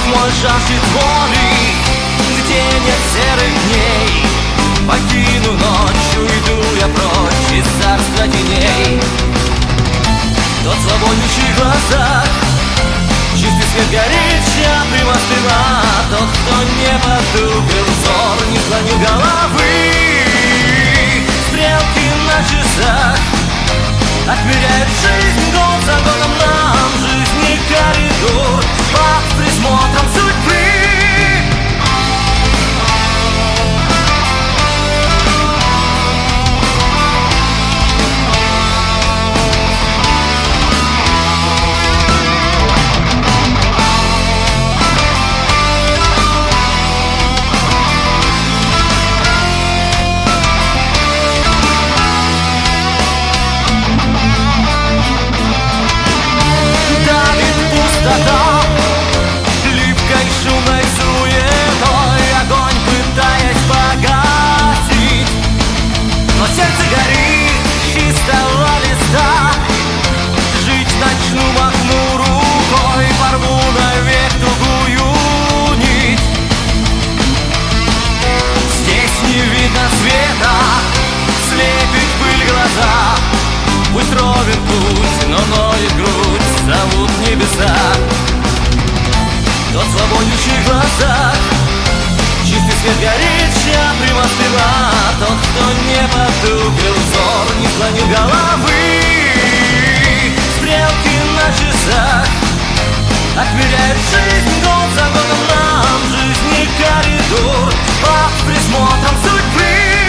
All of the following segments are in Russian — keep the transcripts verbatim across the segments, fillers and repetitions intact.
мой жаждет воли, где нет серых дней. Покину ночь, уйду я прочь из царства теней. Тот свободнейший в глазах, чистый свет горит, чья прямо спина. Тот, кто не потупил взор, не склонил головы. Стрелки на часах отмеряют жизнь год за годом нам. Жизни коридор под присмотром судьбы. Липкой шумной суетой огонь пытаясь погасить, но сердце горит чистого листа. Жить начну, махну рукой, порву навек тугую нить. Здесь не видно света, слепит пыль глаза. Пусть ровен путь, но ноет грудь, зовут небеса. Тот свободнейший в глазах, чистый свет горит, чья прямо спина. Тот, кто не потупил взор, не склонил головы. Стрелки на часах отмеряют жизнь год за годом нам. Жизни коридор под присмотром судьбы.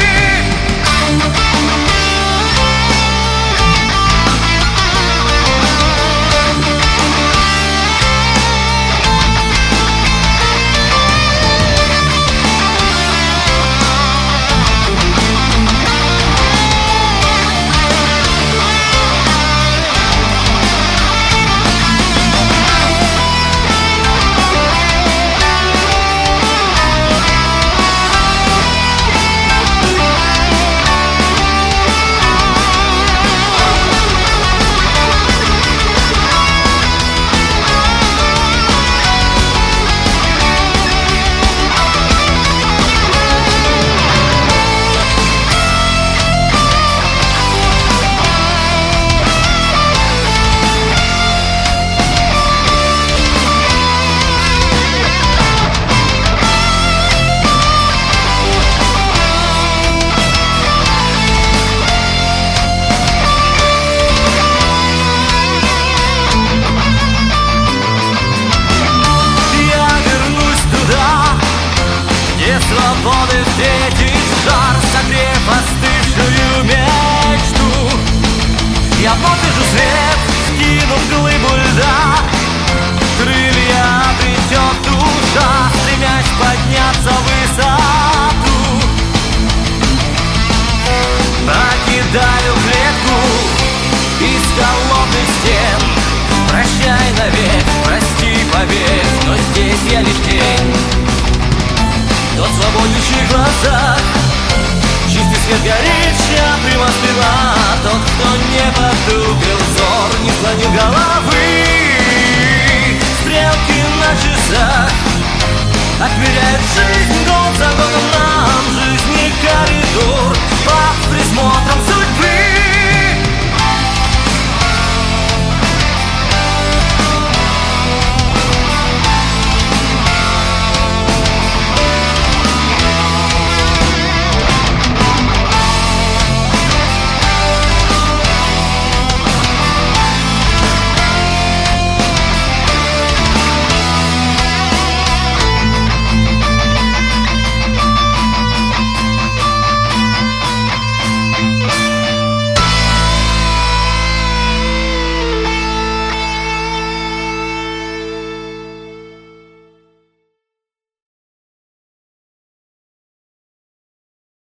Свободы встретить жар, согрев остывшую мечту. Я вновь вижу свет, скинув глыбу льда. Крылья обретет душа, стремясь подняться в высоту. Покидаю клетку из холодных стен. Прощай навек, прости, поверь, но здесь я лишь тень. Тот свободнейший в глазах, чистый свет горит, чья прямо спина. Тот, кто не потупил взор, не склонил головы. Стрелки на часах отмеряют жизнь